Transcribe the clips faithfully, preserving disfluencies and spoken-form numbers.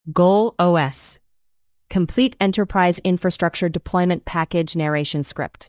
Goal O S. Complete Enterprise Infrastructure Deployment Package Narration Script.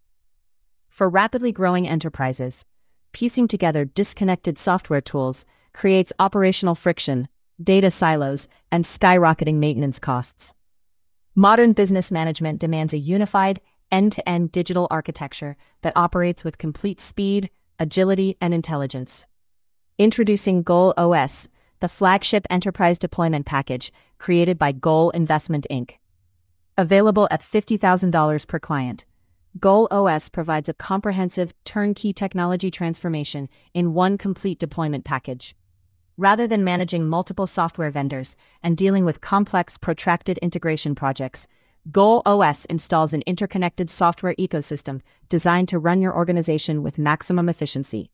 For rapidly growing enterprises, piecing together disconnected software tools creates operational friction, data silos, and skyrocketing maintenance costs. Modern business management demands a unified, end-to-end digital architecture that operates with complete speed, agility, and intelligence. Introducing Goal O S, the flagship enterprise deployment package created by Goal Investment Incorporated. Available at fifty thousand dollars per client, Goal O S provides a comprehensive, turnkey technology transformation in one complete deployment package. Rather than managing multiple software vendors and dealing with complex, protracted integration projects, Goal O S installs an interconnected software ecosystem designed to run your organization with maximum efficiency.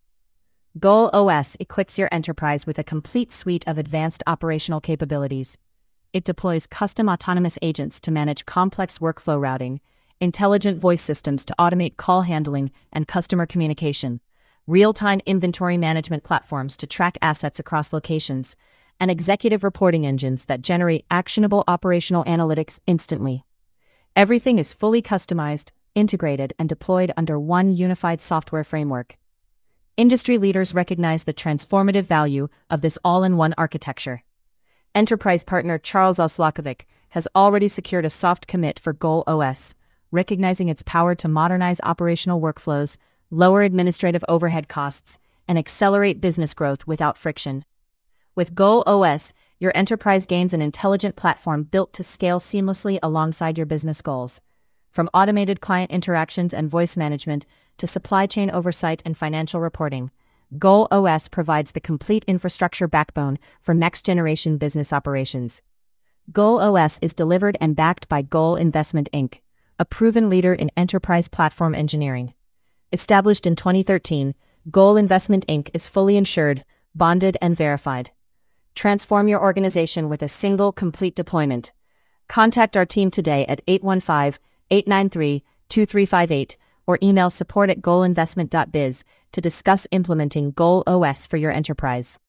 Goal O S equips your enterprise with a complete suite of advanced operational capabilities. It deploys custom autonomous agents to manage complex workflow routing, intelligent voice systems to automate call handling and customer communication, real-time inventory management platforms to track assets across locations, and executive reporting engines that generate actionable operational analytics instantly. Everything is fully customized, integrated, and deployed under one unified software framework. Industry leaders recognize the transformative value of this all-in-one architecture. Enterprise partner Charles Oslakovic has already secured a soft commit for Goal O S, recognizing its power to modernize operational workflows, lower administrative overhead costs, and accelerate business growth without friction. With Goal O S, your enterprise gains an intelligent platform built to scale seamlessly alongside your business goals. From automated client interactions and voice management to supply chain oversight and financial reporting, Goal O S provides the complete infrastructure backbone for next-generation business operations. Goal O S is delivered and backed by Goal Investment Incorporated, a proven leader in enterprise platform engineering. Established in twenty thirteen, Goal Investment Incorporated is fully insured, bonded, and verified. Transform your organization with a single, complete deployment. Contact our team today at eight one five, eight nine three, two three five eight or email support at goal investment dot biz to discuss implementing Goal O S for your enterprise.